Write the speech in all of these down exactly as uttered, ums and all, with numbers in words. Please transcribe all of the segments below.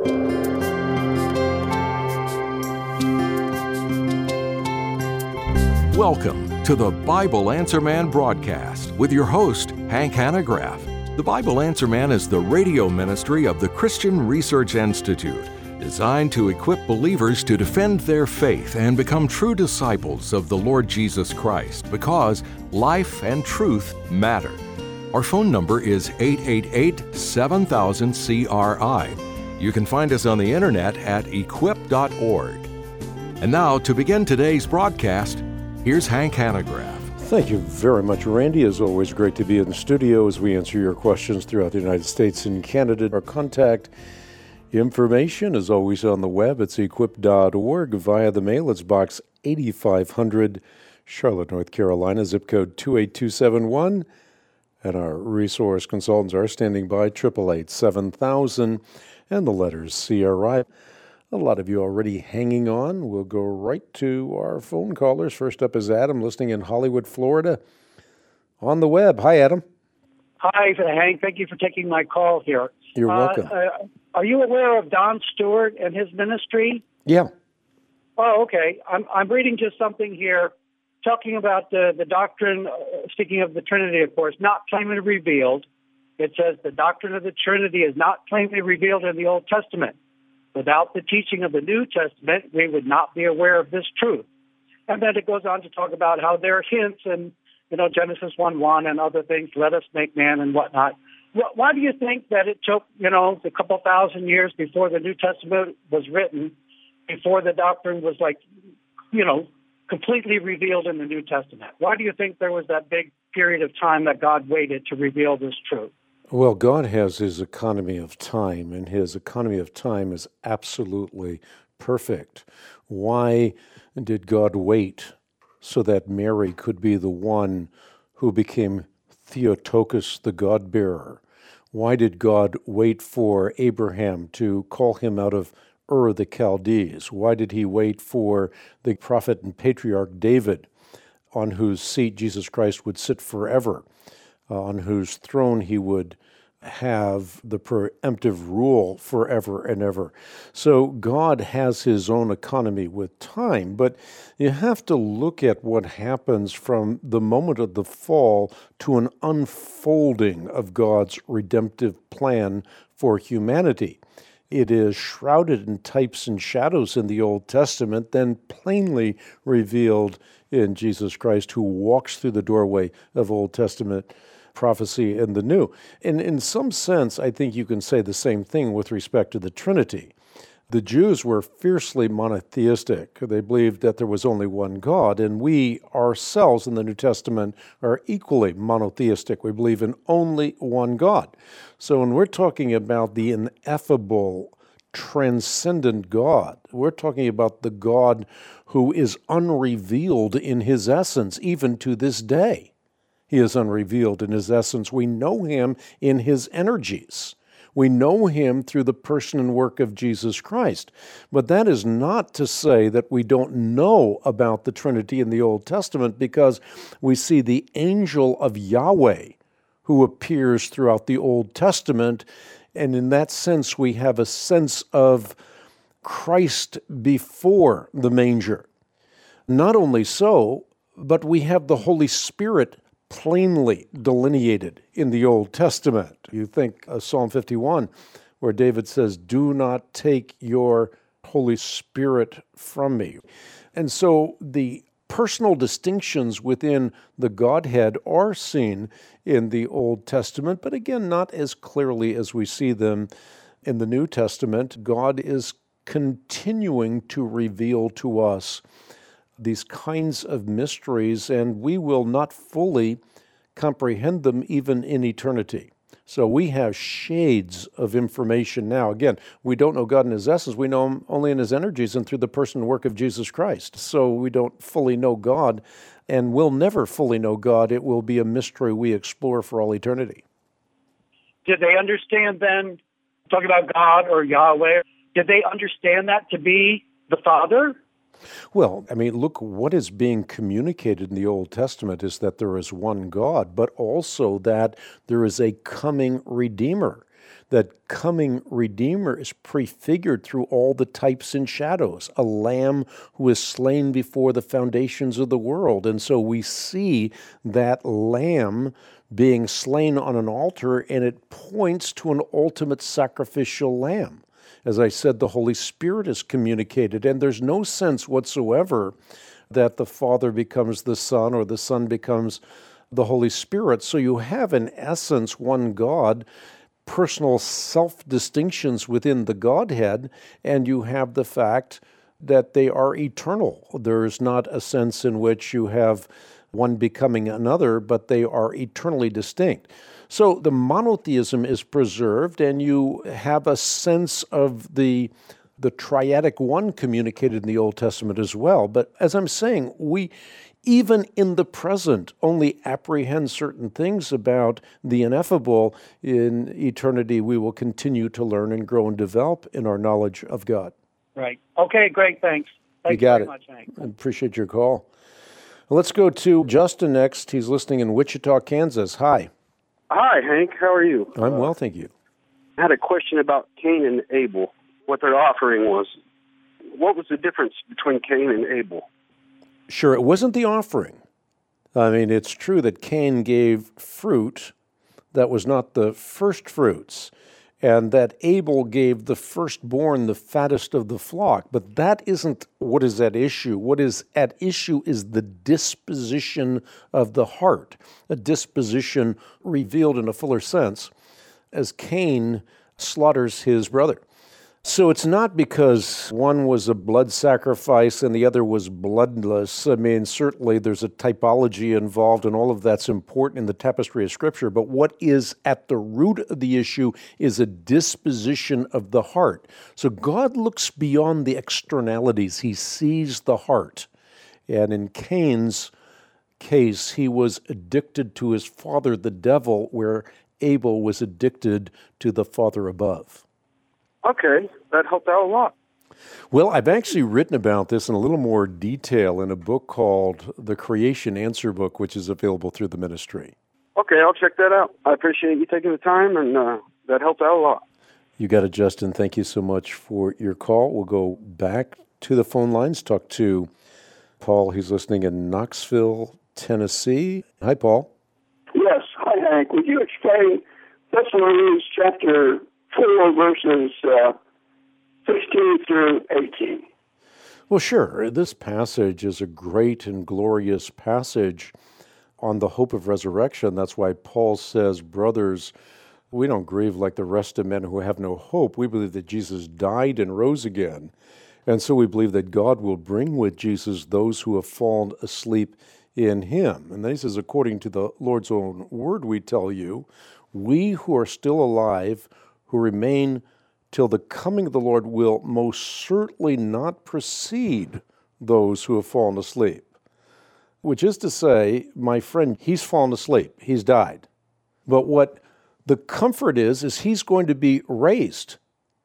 Welcome to the Bible Answer Man broadcast with your host, Hank Hanegraaff. The Bible Answer Man is the radio ministry of the Christian Research Institute, designed to equip believers to defend their faith and become true disciples of the Lord Jesus Christ, because life and truth matter. Our phone number is eight eight eight, seven thousand, C R I. You can find us on the internet at equip dot org. And now, to begin today's broadcast, here's Hank Hanegraaff. Thank you very much, Randy. As always, great to be in the studio as we answer your questions throughout the United States and Canada. Our contact information is always on the web. It's equip dot org. Via the mail, it's Box eighty-five hundred, Charlotte, North Carolina, zip code two eight two seven one. And our resource consultants are standing by, eight eight eight, seven thousand, and the letters C R I. A lot of you already hanging on. We'll go right to our phone callers. First up is Adam, listening in Hollywood, Florida, on the web. Hi, Adam. Hi, Hank. Thank you for taking my call here. You're welcome. Uh, uh, are you aware of Don Stewart and his ministry? Yeah. Oh, okay. I'm I'm reading just something here, talking about the, the doctrine, uh, speaking of the Trinity, of course, not plainly revealed. It says the doctrine of the Trinity is not plainly revealed in the Old Testament. Without the teaching of the New Testament, we would not be aware of this truth. And then it goes on to talk about how there are hints in, you know, Genesis one one and other things, let us make man and whatnot. Why do you think that it took, you know, a couple thousand years before the New Testament was written, before the doctrine was, like, you know, completely revealed in the New Testament? Why do you think there was that big period of time that God waited to reveal this truth? Well, God has his economy of time, and his economy of time is absolutely perfect. Why did God wait so that Mary could be the one who became Theotokos, the God-bearer? Why did God wait for Abraham to call him out of Ur the Chaldees? Why did he wait for the prophet and patriarch David, on whose seat Jesus Christ would sit forever, uh, on whose throne he would have the preemptive rule forever and ever? So God has his own economy with time, but you have to look at what happens from the moment of the fall to an unfolding of God's redemptive plan for humanity. It is shrouded in types and shadows in the Old Testament, then plainly revealed in Jesus Christ, who walks through the doorway of Old Testament prophecy in the New. And in some sense, I think you can say the same thing with respect to the Trinity. The Jews were fiercely monotheistic. They believed that there was only one God, and we ourselves in the New Testament are equally monotheistic. We believe in only one God. So when we're talking about the ineffable, transcendent God, we're talking about the God who is unrevealed in his essence, even to this day. He is unrevealed in his essence. We know him in his energies. We know him through the person and work of Jesus Christ. But that is not to say that we don't know about the Trinity in the Old Testament, because we see the angel of Yahweh who appears throughout the Old Testament. And in that sense, we have a sense of Christ before the manger. Not only so, but we have the Holy Spirit plainly delineated in the Old Testament. You think of Psalm fifty-one, where David says, "Do not take your Holy Spirit from me." And so the personal distinctions within the Godhead are seen in the Old Testament, but again, not as clearly as we see them in the New Testament. God is continuing to reveal to us these kinds of mysteries, and we will not fully comprehend them even in eternity. So we have shades of information now. Again, we don't know God in his essence. We know him only in his energies and through the person and work of Jesus Christ. So we don't fully know God, and we'll never fully know God. It will be a mystery we explore for all eternity. Did they understand then, talking about God or Yahweh, did they understand that to be the Father? Well, I mean, look, what is being communicated in the Old Testament is that there is one God, but also that there is a coming Redeemer. that coming Redeemer is prefigured through all the types and shadows, a lamb who is slain before the foundations of the world. And so we see that lamb being slain on an altar, and it points to an ultimate sacrificial lamb. As I said, the Holy Spirit is communicated, and there's no sense whatsoever that the Father becomes the Son or the Son becomes the Holy Spirit. So you have, in essence, one God, personal self-distinctions within the Godhead, and you have the fact that they are eternal. There's not a sense in which you have one becoming another, but they are eternally distinct. So the monotheism is preserved, and you have a sense of the the triadic one communicated in the Old Testament as well. But as I'm saying, we, even in the present, only apprehend certain things about the ineffable. In eternity, we will continue to learn and grow and develop in our knowledge of God. Right. Okay, great, thanks. Thank you got you very it. much, Hank. I appreciate your call. Let's go to Justin next. He's listening in Wichita, Kansas. Hi. Hi, Hank. How are you? I'm well, thank you. I had a question about Cain and Abel, what their offering was. What was the difference between Cain and Abel? Sure, it wasn't the offering. I mean, it's true that Cain gave fruit that was not the first fruits, and that Abel gave the firstborn, the fattest of the flock. But that isn't what is at issue. What is at issue is the disposition of the heart, a disposition revealed in a fuller sense as Cain slaughters his brother. So it's not because one was a blood sacrifice and the other was bloodless. I mean, certainly there's a typology involved, and all of that's important in the tapestry of Scripture. But what is at the root of the issue is a disposition of the heart. So God looks beyond the externalities. He sees the heart. And in Cain's case, he was addicted to his father, the devil, where Abel was addicted to the Father above. Okay, that helped out a lot. Well, I've actually written about this in a little more detail in a book called The Creation Answer Book, which is available through the ministry. Okay, I'll check that out. I appreciate you taking the time, and uh, that helped out a lot. You got it, Justin. Thank you so much for your call. We'll go back to the phone lines, talk to Paul. He's listening in Knoxville, Tennessee. Hi, Paul. Yes. Hi, Hank. Would you explain Thessalonians chapter four, verses uh, sixteen through eighteen? Well, sure. This passage is a great and glorious passage on the hope of resurrection. That's why Paul says, brothers, we don't grieve like the rest of men who have no hope. We believe that Jesus died and rose again. And so we believe that God will bring with Jesus those who have fallen asleep in him. And then he says, according to the Lord's own word, we tell you, we who are still alive, who remain till the coming of the Lord, will most certainly not precede those who have fallen asleep. Which is to say, my friend, he's fallen asleep. He's died. But what the comfort is, is he's going to be raised.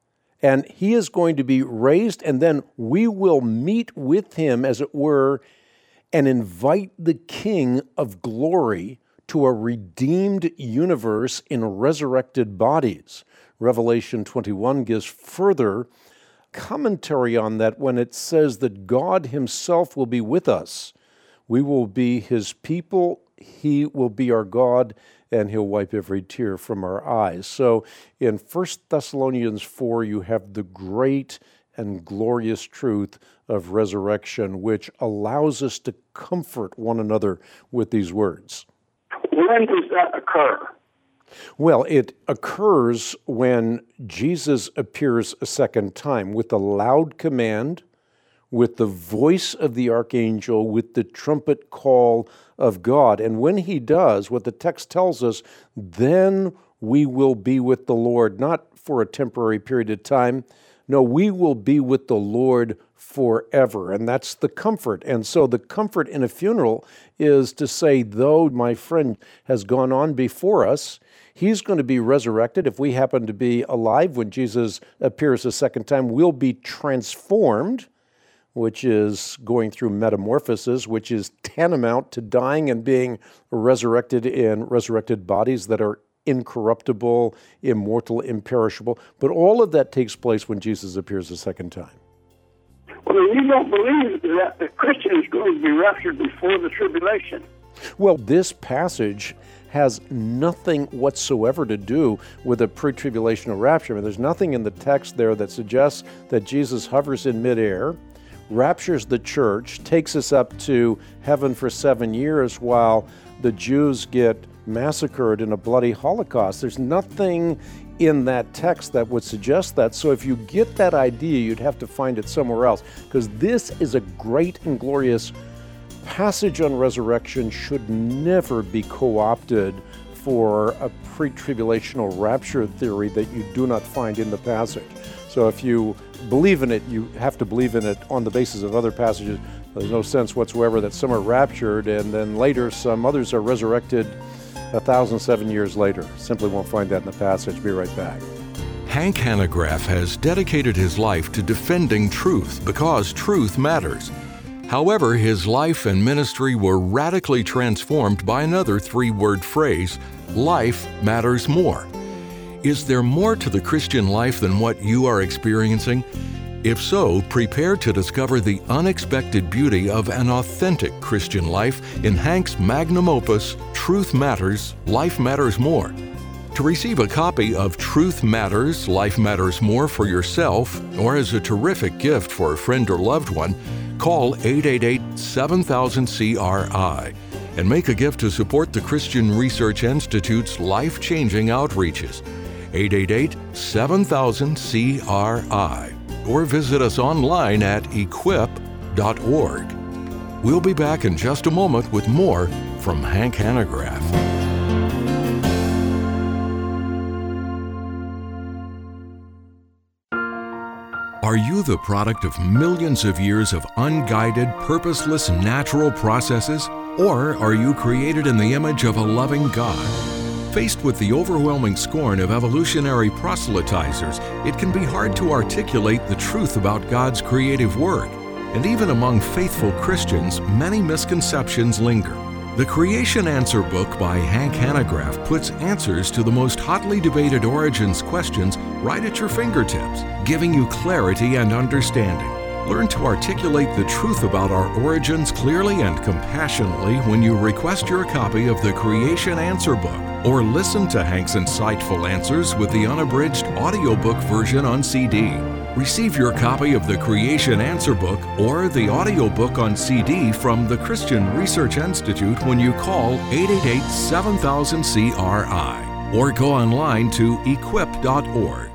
And he is going to be raised, and then we will meet with him, as it were, and invite the King of glory to a redeemed universe in resurrected bodies. Revelation twenty-one gives further commentary on that when it says that God himself will be with us. We will be his people, he will be our God, and he'll wipe every tear from our eyes. So in First Thessalonians four, you have the great and glorious truth of resurrection, which allows us to comfort one another with these words. When does that occur? Well, it occurs when Jesus appears a second time with a loud command, with the voice of the archangel, with the trumpet call of God. And when he does, what the text tells us, then we will be with the Lord, not for a temporary period of time. No, we will be with the Lord forever, and that's the comfort. And so the comfort in a funeral is to say, though my friend has gone on before us, he's going to be resurrected. If we happen to be alive when Jesus appears a second time, we'll be transformed, which is going through metamorphosis, which is tantamount to dying and being resurrected in resurrected bodies that are incorruptible, immortal, imperishable. But all of that takes place when Jesus appears a second time. Well, then you don't believe that the Christian is going to be raptured before the tribulation. Well, this passage has nothing whatsoever to do with a pre-tribulational rapture. I mean, there's nothing in the text there that suggests that Jesus hovers in midair, raptures the church, takes us up to heaven for seven years while the Jews get massacred in a bloody Holocaust. There's nothing in that text that would suggest that. So if you get that idea, you'd have to find it somewhere else, because this is a great and glorious passage on resurrection, should never be co-opted for a pre-tribulational rapture theory that you do not find in the passage. So if you believe in it, you have to believe in it on the basis of other passages. There's no sense whatsoever that some are raptured and then later some others are resurrected a thousand seven years later. Simply won't find that in the passage. Be right back. Hank Hanegraaff has dedicated his life to defending truth because truth matters. However, his life and ministry were radically transformed by another three-word phrase, life matters more. Is there more to the Christian life than what you are experiencing? If so, prepare to discover the unexpected beauty of an authentic Christian life in Hank's magnum opus, Truth Matters, Life Matters More. To receive a copy of Truth Matters, Life Matters More for yourself, or as a terrific gift for a friend or loved one, call eight eight eight, seven thousand, C R I and make a gift to support the Christian Research Institute's life-changing outreaches. eight eight eight, seven thousand, C R I. Or visit us online at equip dot org. We'll be back in just a moment with more from Hank Hanegraaff. Are you the product of millions of years of unguided, purposeless, natural processes? Or are you created in the image of a loving God? Faced with the overwhelming scorn of evolutionary proselytizers, it can be hard to articulate the truth about God's creative work. And even among faithful Christians, many misconceptions linger. The Creation Answer book by Hank Hanegraaff puts answers to the most hotly debated origins questions right at your fingertips, giving you clarity and understanding. Learn to articulate the truth about our origins clearly and compassionately when you request your copy of the Creation Answer book, or listen to Hank's insightful answers with the unabridged audiobook version on C D. Receive your copy of the Creation Answer book or the audiobook on C D from the Christian Research Institute when you call eight eight eight, seven thousand, C R I or go online to equip dot org.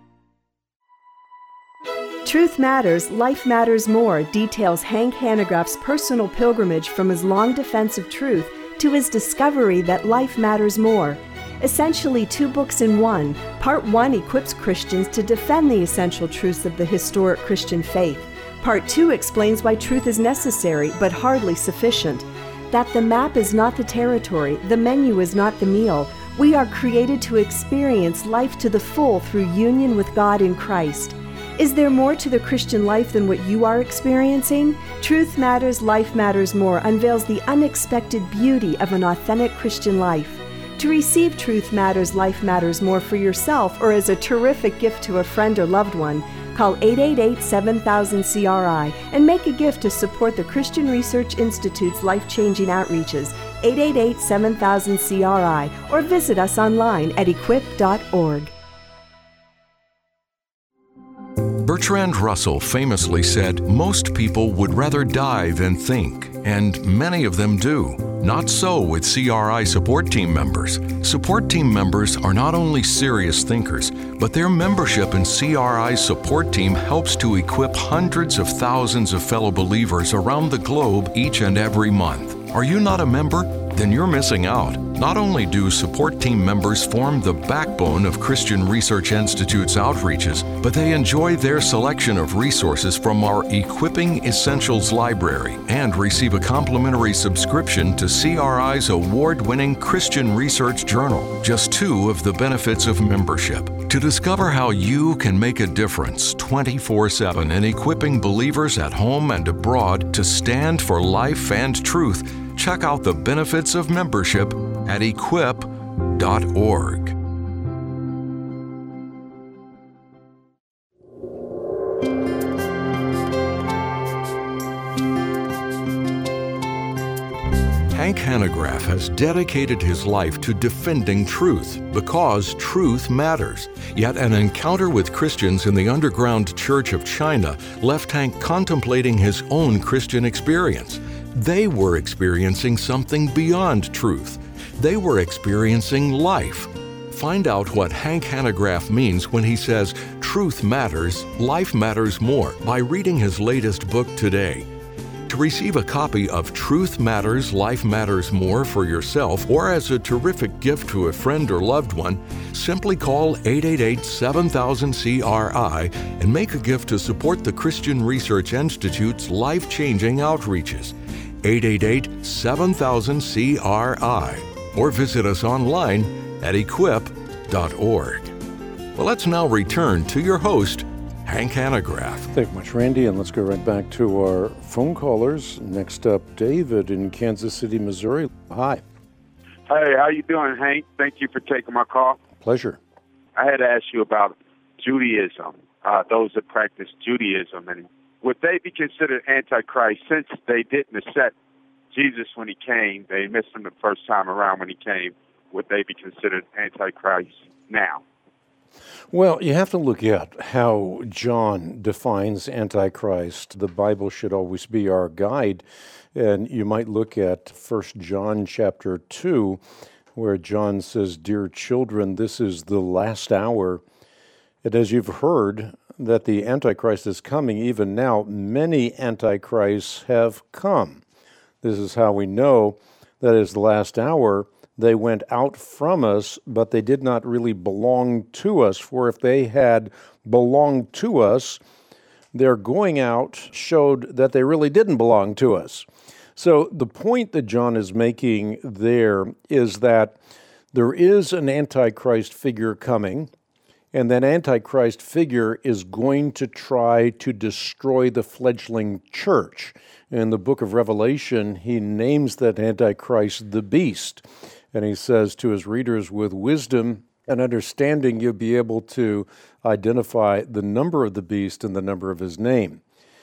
Truth Matters, Life Matters More details Hank Hanegraaff's personal pilgrimage from his long defense of truth to his discovery that life matters more. Essentially two books in one, Part one equips Christians to defend the essential truths of the historic Christian faith. Part two explains why truth is necessary but hardly sufficient. That the map is not the territory, the menu is not the meal. We are created to experience life to the full through union with God in Christ. Is there more to the Christian life than what you are experiencing? Truth Matters, Life Matters More unveils the unexpected beauty of an authentic Christian life. To receive Truth Matters, Life Matters More for yourself or as a terrific gift to a friend or loved one, call eight eight eight, seven thousand, C R I and make a gift to support the Christian Research Institute's life-changing outreaches, eight eight eight, seven thousand, C R I, or visit us online at equip dot org. Bertrand Russell famously said, "Most people would rather die than think," and many of them do. Not so with C R I support team members. Support team members are not only serious thinkers, but their membership in C R I's support team helps to equip hundreds of thousands of fellow believers around the globe each and every month. Are you not a member? Then you're missing out. Not only do support team members form the backbone of Christian Research Institute's outreaches, but they enjoy their selection of resources from our Equipping Essentials library and receive a complimentary subscription to C R I's award-winning Christian Research Journal, just two of the benefits of membership. To discover how you can make a difference twenty-four seven in equipping believers at home and abroad to stand for life and truth, check out the benefits of membership at equip dot org. Hank Hanegraaff has dedicated his life to defending truth because truth matters. Yet an encounter with Christians in the underground church of China left Hank contemplating his own Christian experience. They were experiencing something beyond truth. They were experiencing life. Find out what Hank Hanegraaff means when he says, "Truth matters, life matters more," by reading his latest book today. To receive a copy of Truth Matters, Life Matters More for yourself or as a terrific gift to a friend or loved one, simply call eight eight eight, seven thousand, C R I and make a gift to support the Christian Research Institute's life-changing outreaches. eight eight eight, seven thousand, C R I or visit us online at equip dot org. Well, let's now return to your host, Hank Hanegraaff. Thank you much, Randy, and let's go right back to our phone callers. Next up, David in Kansas City, Missouri. Hi. Hey, how you doing, Hank? Thank you for taking my call. Pleasure. I had to ask you about Judaism, uh, those that practice Judaism, and would they be considered Antichrist since they didn't accept Jesus when he came? They missed him the first time around when he came. Would they be considered Antichrist now? Well, you have to look at how John defines Antichrist. The Bible should always be our guide. And you might look at First John chapter two, where John says, "Dear children, this is the last hour. And as you've heard that the Antichrist is coming, even now many Antichrists have come. This is how we know that it is the last hour. They went out from us, but they did not really belong to us. For if they had belonged to us, their going out showed that they really didn't belong to us." So the point that John is making there is that there is an Antichrist figure coming, and that Antichrist figure is going to try to destroy the fledgling church. In the book of Revelation, he names that Antichrist the beast. And he says to his readers, with wisdom and understanding, you'll be able to identify the number of the beast and the number of his name.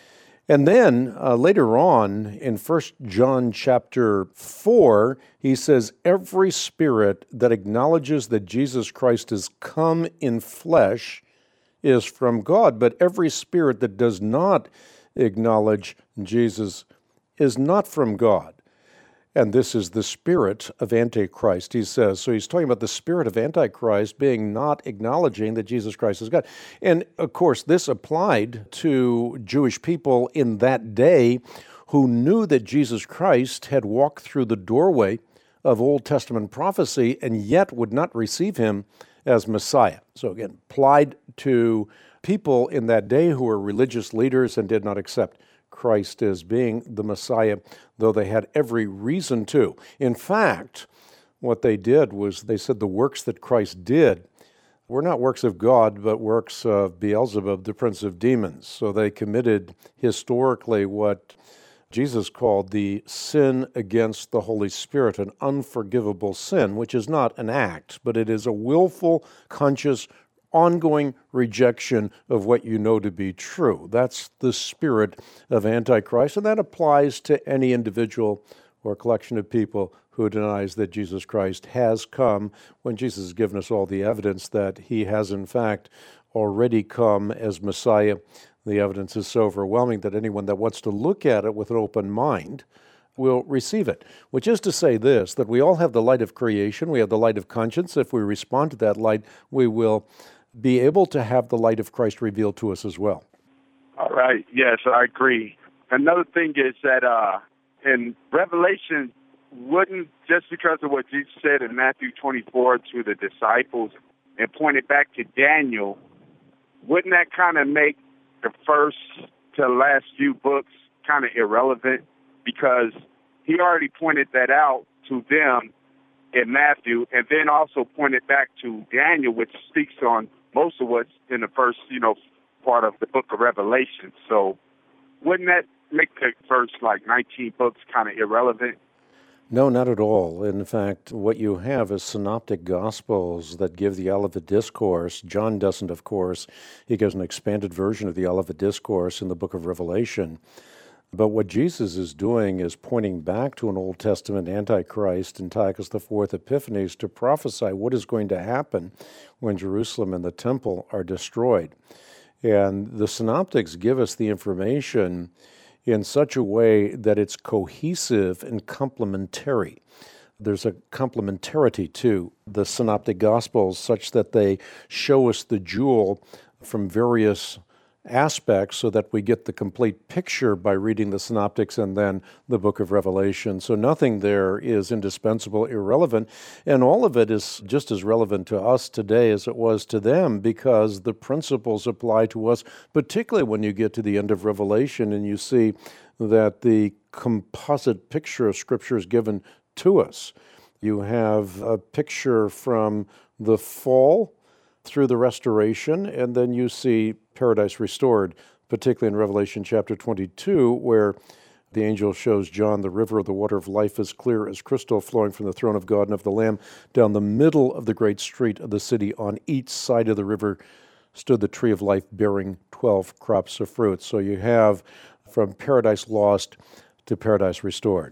And then uh, later on in First John chapter four, he says, every spirit that acknowledges that Jesus Christ has come in flesh is from God, but every spirit that does not acknowledge Jesus is not from God. And this is the spirit of Antichrist, he says. So he's talking about the spirit of Antichrist being not acknowledging that Jesus Christ is God. And of course, this applied to Jewish people in that day who knew that Jesus Christ had walked through the doorway of Old Testament prophecy and yet would not receive him as Messiah. So again, applied to people in that day who were religious leaders and did not accept Christ as being the Messiah, though they had every reason to. In fact, what they did was they said the works that Christ did were not works of God, but works of Beelzebub, the prince of demons. So they committed historically what Jesus called the sin against the Holy Spirit, an unforgivable sin, which is not an act, but it is a willful, conscious, ongoing rejection of what you know to be true. That's the spirit of Antichrist, and that applies to any individual or collection of people who denies that Jesus Christ has come, when Jesus has given us all the evidence that he has in fact already come as Messiah. The evidence is so overwhelming that anyone that wants to look at it with an open mind will receive it, which is to say this, that we all have the light of creation, we have the light of conscience. If we respond to that light, we will be able to have the light of Christ revealed to us as well. All right. Yes, I agree. Another thing is that uh, in Revelation, wouldn't, just because of what Jesus said in Matthew twenty-four to the disciples and pointed back to Daniel, wouldn't that kind of make the first to last few books kind of irrelevant? Because he already pointed that out to them in Matthew, and then also pointed back to Daniel, which speaks on most of what's in the first, you know, part of the book of Revelation. So wouldn't that make the first, like, nineteen books kind of irrelevant? No, not at all. In fact, what you have is synoptic gospels that give the Olivet Discourse. John doesn't, of course. He gives an expanded version of the Olivet Discourse in the book of Revelation. But what Jesus is doing is pointing back to an Old Testament Antichrist, Antiochus the Fourth Epiphanes, to prophesy what is going to happen when Jerusalem and the temple are destroyed. And the synoptics give us the information in such a way that it's cohesive and complementary. There's a complementarity to the synoptic gospels such that they show us the jewel from various aspects so that we get the complete picture by reading the synoptics and then the book of Revelation. So nothing there is indispensable, irrelevant, and all of it is just as relevant to us today as it was to them, because the principles apply to us, particularly when you get to the end of Revelation and you see that the composite picture of Scripture is given to us. You have a picture from the fall through the restoration, and then you see paradise restored, particularly in Revelation chapter twenty-two, where the angel shows John the river of the water of life as clear as crystal, flowing from the throne of God and of the Lamb down the middle of the great street of the city. On each side of the river stood the tree of life, bearing twelve crops of fruit. So you have from paradise lost to paradise restored.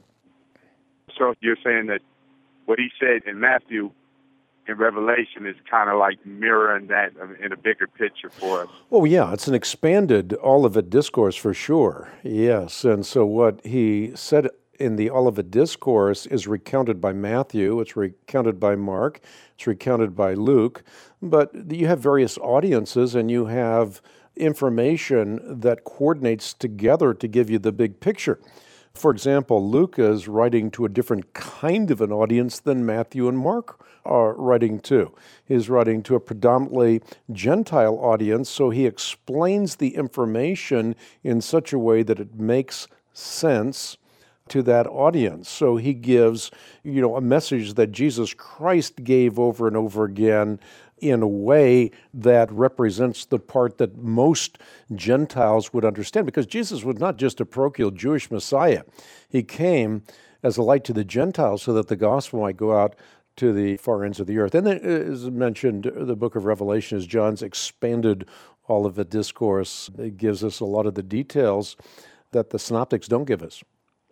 So you're saying that what he said in Matthew in Revelation is kind of like mirroring that in a bigger picture for us. Oh, yeah, it's an expanded Olivet Discourse for sure, yes. And so what he said in the Olivet Discourse is recounted by Matthew, it's recounted by Mark, it's recounted by Luke, but you have various audiences and you have information that coordinates together to give you the big picture. For example, Luke is writing to a different kind of an audience than Matthew and Mark are writing to. He's writing to a predominantly Gentile audience, so he explains the information in such a way that it makes sense to that audience. So he gives, you know, a message that Jesus Christ gave over and over again in a way that represents the part that most Gentiles would understand, because Jesus was not just a parochial Jewish Messiah. He came as a light to the Gentiles so that the gospel might go out to the far ends of the earth. And then, as mentioned, the book of Revelation is John's expanded Olivet Discourse. It gives us a lot of the details that the synoptics don't give us.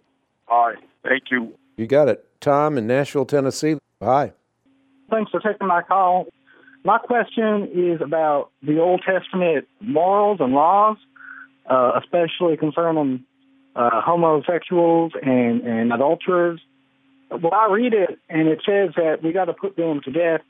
All right. Thank you. You got it. Tom in Nashville, Tennessee. Hi. Thanks for taking my call. My question is about the Old Testament morals and laws, uh, especially concerning uh, homosexuals and, and adulterers. Well, I read it, and it says that we got to put them to death.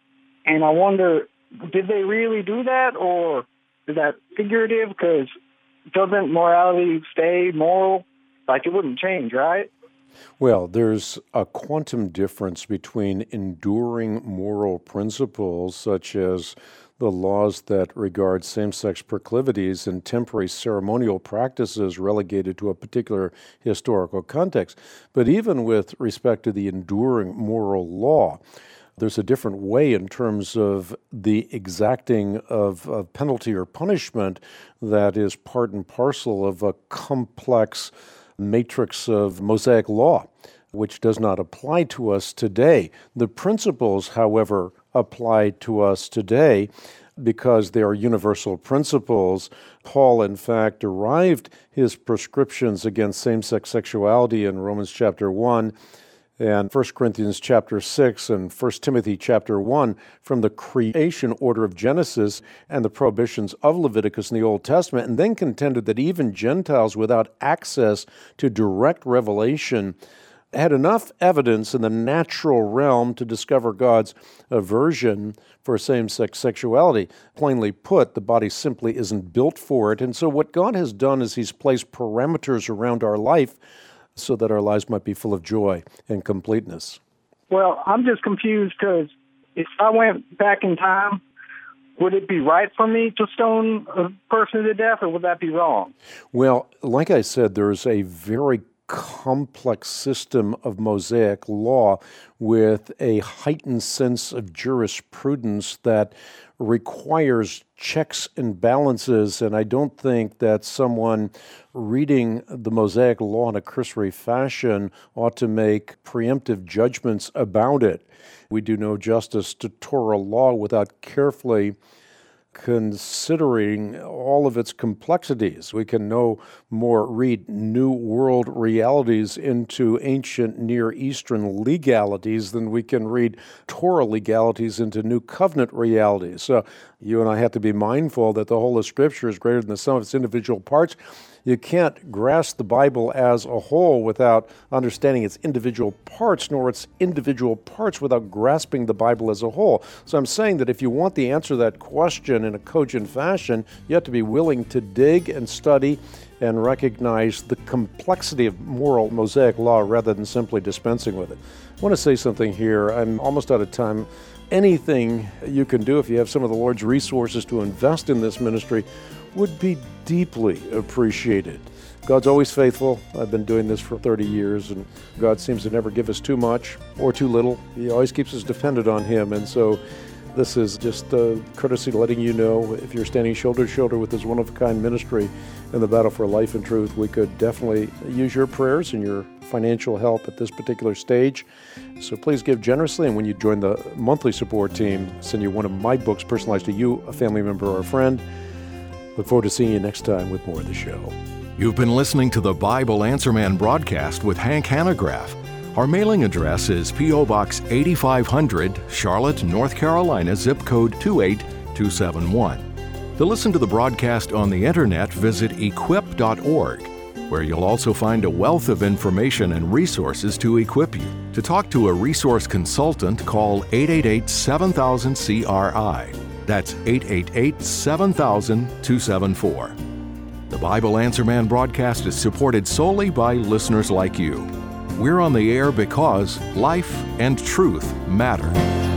And I wonder, did they really do that, or is that figurative? Because doesn't morality stay moral? Like, it wouldn't change, right? Well, there's a quantum difference between enduring moral principles, such as the laws that regard same-sex proclivities and temporary ceremonial practices relegated to a particular historical context. But even with respect to the enduring moral law, there's a different way in terms of the exacting of, of penalty or punishment that is part and parcel of a complex matrix of Mosaic law, which does not apply to us today. The principles, however, apply to us today because they are universal principles. Paul, in fact, derived his prescriptions against same-sex sexuality in Romans chapter one and First Corinthians chapter six and First Timothy chapter one from the creation order of Genesis and the prohibitions of Leviticus in the Old Testament, and then contended that even Gentiles without access to direct revelation had enough evidence in the natural realm to discover God's aversion for same-sex sexuality. Plainly put, the body simply isn't built for it. And so what God has done is He's placed parameters around our life so that our lives might be full of joy and completeness. Well, I'm just confused because if I went back in time, would it be right for me to stone a person to death, or would that be wrong? Well, like I said, there's a very complex system of Mosaic law with a heightened sense of jurisprudence that requires checks and balances, and I don't think that someone reading the Mosaic law in a cursory fashion ought to make preemptive judgments about it. We do no justice to Torah law without carefully considering all of its complexities. We can no more read New World realities into ancient Near Eastern legalities than we can read Torah legalities into New Covenant realities. So you and I have to be mindful that the whole of Scripture is greater than the sum of its individual parts. You can't grasp the Bible as a whole without understanding its individual parts, nor its individual parts without grasping the Bible as a whole. So I'm saying that if you want the answer to that question in a cogent fashion, you have to be willing to dig and study and recognize the complexity of moral Mosaic law rather than simply dispensing with it. I want to say something here. I'm almost out of time. Anything you can do if you have some of the Lord's resources to invest in this ministry would be deeply appreciated. God's always faithful. I've been doing this for thirty years, and God seems to never give us too much or too little. He always keeps us dependent on Him, and so this is just a courtesy letting you know if you're standing shoulder to shoulder with this one-of-a-kind ministry in the battle for life and truth, we could definitely use your prayers and your financial help at this particular stage. So please give generously, and when you join the monthly support team, I'll send you one of my books personalized to you, a family member, or a friend. Look forward to seeing you next time with more of the show. You've been listening to the Bible Answer Man broadcast with Hank Hanegraaff. Our mailing address is P O. Box eighty-five hundred, Charlotte, North Carolina, zip code two eight two seven one. To listen to the broadcast on the internet, visit equip dot org, where you'll also find a wealth of information and resources to equip you. To talk to a resource consultant, call eight eight eight, seven thousand, C R I. That's eight eight eight, seven thousand, two seven four. The Bible Answer Man broadcast is supported solely by listeners like you. We're on the air because life and truth matter.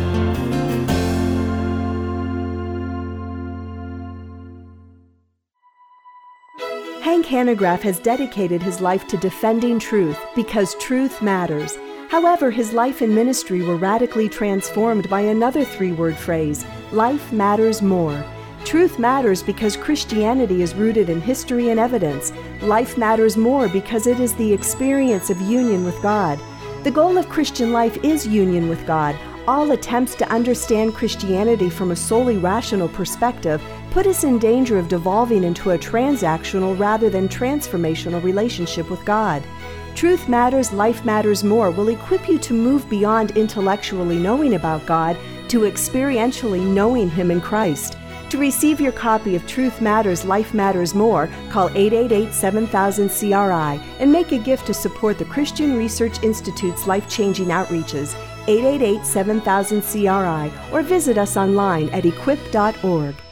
Hank Hanegraaff has dedicated his life to defending truth because truth matters. However, his life and ministry were radically transformed by another three-word phrase, life matters more. Truth matters because Christianity is rooted in history and evidence. Life matters more because it is the experience of union with God. The goal of Christian life is union with God. All attempts to understand Christianity from a solely rational perspective put us in danger of devolving into a transactional rather than transformational relationship with God. Truth Matters, Life Matters More will equip you to move beyond intellectually knowing about God to experientially knowing Him in Christ. To receive your copy of Truth Matters, Life Matters More, call eight eight eight, seven thousand, C R I and make a gift to support the Christian Research Institute's life-changing outreaches, eight eight eight, seven thousand, C R I, or visit us online at equip dot org.